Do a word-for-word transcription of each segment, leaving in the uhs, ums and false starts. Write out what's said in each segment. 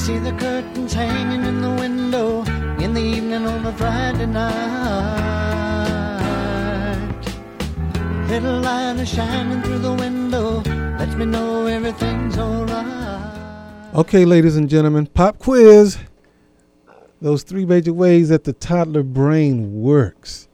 see the curtains hanging in the window in the evening on a Friday night. Little light is shining through the window, lets me know everything's all right. Okay, ladies and gentlemen, pop quiz. Those three major ways that the toddler brain works: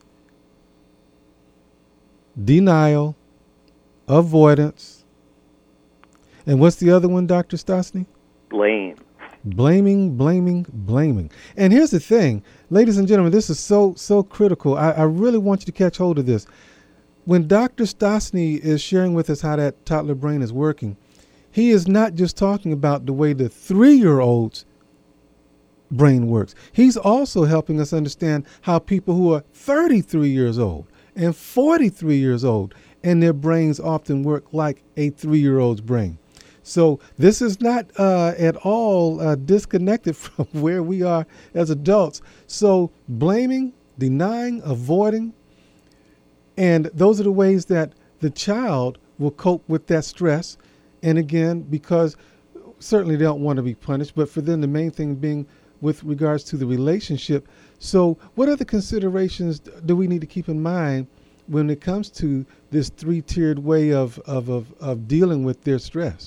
denial, avoidance, and what's the other one, Doctor Stosny? Blame. Blaming, blaming, blaming. And here's the thing, ladies and gentlemen, this is so, so critical. I, I really want you to catch hold of this. When Doctor Stosny is sharing with us how that toddler brain is working, he is not just talking about the way the three-year-old's brain works. He's also helping us understand how people who are thirty-three years old and forty-three years old, and their brains often work like a three-year-old's brain. So this is not uh, at all uh, disconnected from where we are as adults. So blaming, denying, avoiding, and those are the ways that the child will cope with that stress. And again, because certainly they don't want to be punished, but for them the main thing being with regards to the relationship. So what other considerations do we need to keep in mind when it comes to this three-tiered way of, of, of, of dealing with their stress?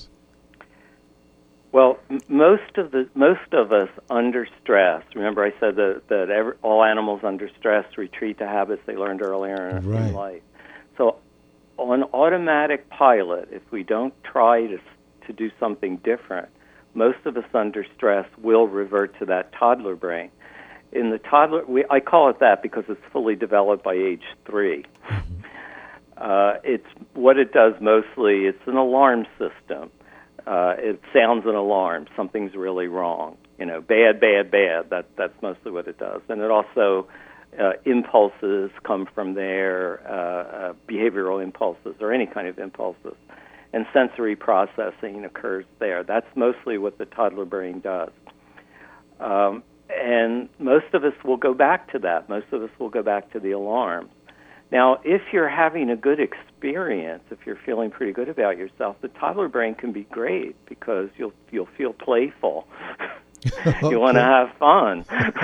Well, m- most of the most of us under stress. Remember, I said that that every, all animals under stress retreat to habits they learned earlier in, right. in life. So, on automatic pilot, if we don't try to to do something different, most of us under stress will revert to that toddler brain. In the toddler, we, I call it that because it's fully developed by age three. Mm-hmm. Uh, it's what it does mostly. It's an alarm system. Uh, it sounds an alarm. Something's really wrong. You know, bad, bad, bad. That that's mostly what it does. And it also uh, impulses come from there, uh, uh, behavioral impulses or any kind of impulses, and sensory processing occurs there. That's mostly what the toddler brain does. Um, and most of us will go back to that. Most of us will go back to the alarm. Now, if you're having a good experience, if you're feeling pretty good about yourself, the toddler brain can be great because you'll you'll feel playful. Okay. You want to have fun.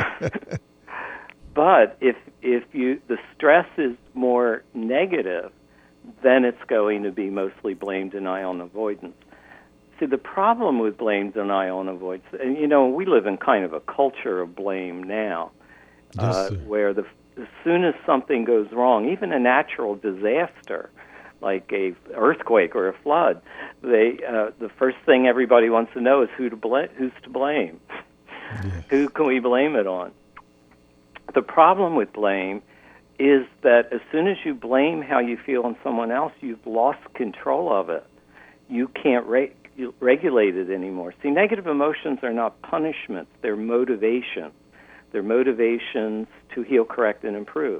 But if if you the stress is more negative, then it's going to be mostly blame, denial, and avoidance. See, the problem with blame, denial, and avoidance, and you know, we live in kind of a culture of blame now, Yes, uh, sir. where the as soon as something goes wrong, even a natural disaster like a earthquake or a flood, they uh, the first thing everybody wants to know is who to bl- who's to blame. Yes. Who can we blame it on? The problem with blame is that as soon as you blame how you feel on someone else, you've lost control of it. You can't re- regulate it anymore. See, negative emotions are not punishments, they're motivations. They're motivations to heal, correct, and improve.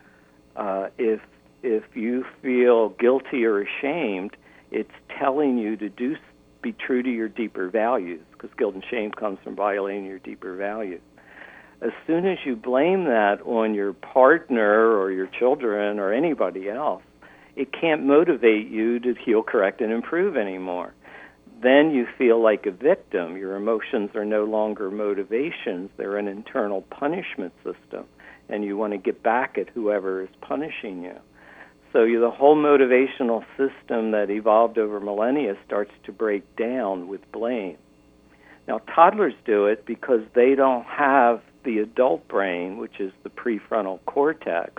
Uh, if if you feel guilty or ashamed, it's telling you to do be true to your deeper values, because guilt and shame comes from violating your deeper values. As soon as you blame that on your partner or your children or anybody else, it can't motivate you to heal, correct, and improve anymore. Then you feel like a victim. Your emotions are no longer motivations. They're an internal punishment system, and you want to get back at whoever is punishing you. So you, the whole motivational system that evolved over millennia starts to break down with blame. Now, toddlers do it because they don't have the adult brain, which is the prefrontal cortex.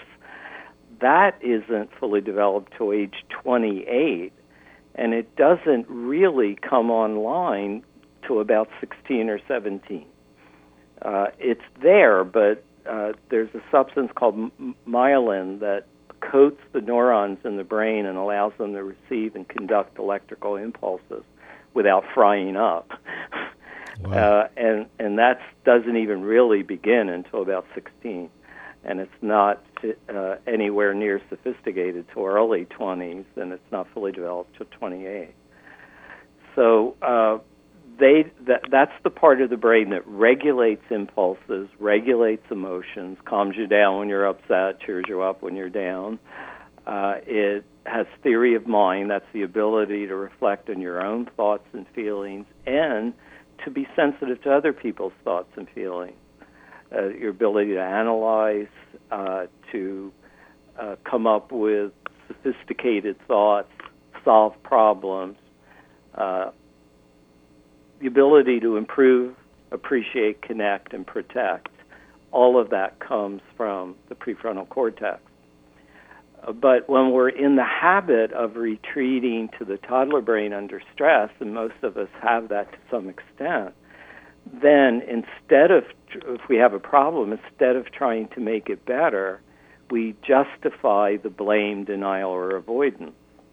That isn't fully developed till age twenty-eight. And it doesn't really come online to about sixteen or seventeen. Uh, it's there, but uh, there's a substance called m- myelin that coats the neurons in the brain and allows them to receive and conduct electrical impulses without frying up. Wow. Uh, and and that doesn't even really begin until about sixteen. And it's not uh, anywhere near sophisticated till early twenties, and it's not fully developed till twenty-eight. So uh, they that, that's the part of the brain that regulates impulses, regulates emotions, calms you down when you're upset, cheers you up when you're down. Uh, it has theory of mind. That's the ability to reflect on your own thoughts and feelings and to be sensitive to other people's thoughts and feelings, uh, your ability to analyze, uh, to uh, come up with sophisticated thoughts, solve problems, uh, the ability to improve, appreciate, connect, and protect. All of that comes from the prefrontal cortex. Uh, but when we're in the habit of retreating to the toddler brain under stress, and most of us have that to some extent, then instead of, if we have a problem, instead of trying to make it better, we justify the blame, denial, or avoidance.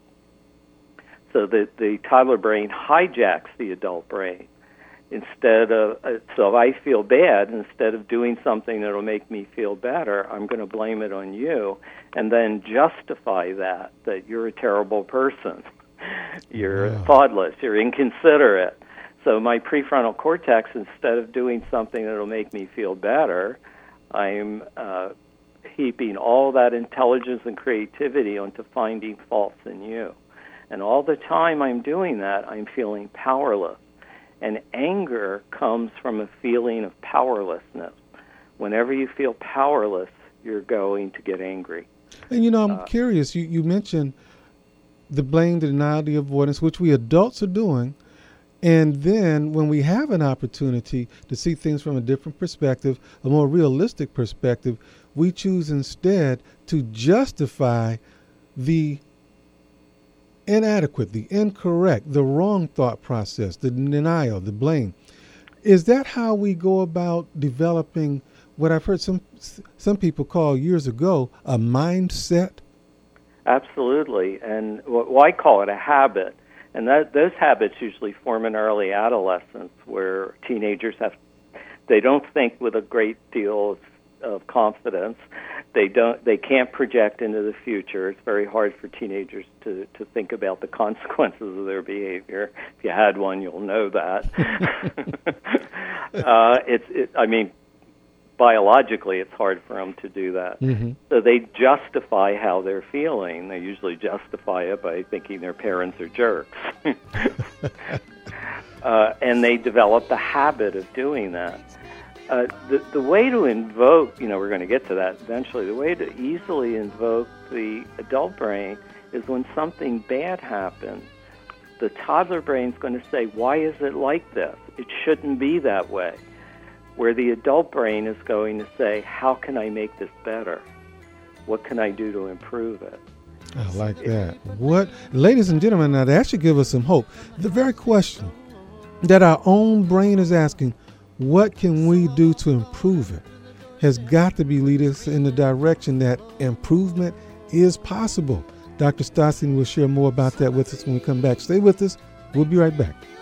So that the toddler brain hijacks the adult brain. Instead of, uh, so if I feel bad, instead of doing something that will make me feel better, I'm going to blame it on you, and then justify that, that you're a terrible person, you're Yeah. thoughtless, you're inconsiderate. So my prefrontal cortex, instead of doing something that will make me feel better, I'm uh, heaping all that intelligence and creativity onto finding faults in you. And all the time I'm doing that, I'm feeling powerless. And anger comes from a feeling of powerlessness. Whenever you feel powerless, you're going to get angry. And, you know, I'm Uh, curious. You, you mentioned the blame, the denial, the avoidance, which we adults are doing. And then when we have an opportunity to see things from a different perspective, a more realistic perspective, we choose instead to justify the inadequate, the incorrect, the wrong thought process, the denial, the blame. Is that how we go about developing what I've heard some some people call years ago a mindset? Absolutely. And well, I call it a habit. And that those habits usually form in early adolescence, where teenagers have, they don't think with a great deal of, of confidence. They don't. They can't project into the future. It's very hard for teenagers to, to think about the consequences of their behavior. If you had one, you'll know that. uh, it's. It, I mean, biologically, it's hard for them to do that. Mm-hmm. So they justify how they're feeling. They usually justify it by thinking their parents are jerks, uh, and they develop the habit of doing that. Uh, the, the way to invoke, you know, we're going to get to that eventually, the way to easily invoke the adult brain is when something bad happens, the toddler brain's going to say, why is it like this? It shouldn't be that way. Where the adult brain is going to say, how can I make this better? What can I do to improve it? I like that. What, ladies and gentlemen, now that should give us some hope. The very question that our own brain is asking, what can we do to improve it, has got to be lead us in the direction that improvement is possible. Doctor Stosny will share more about that with us when we come back. Stay with us. We'll be right back.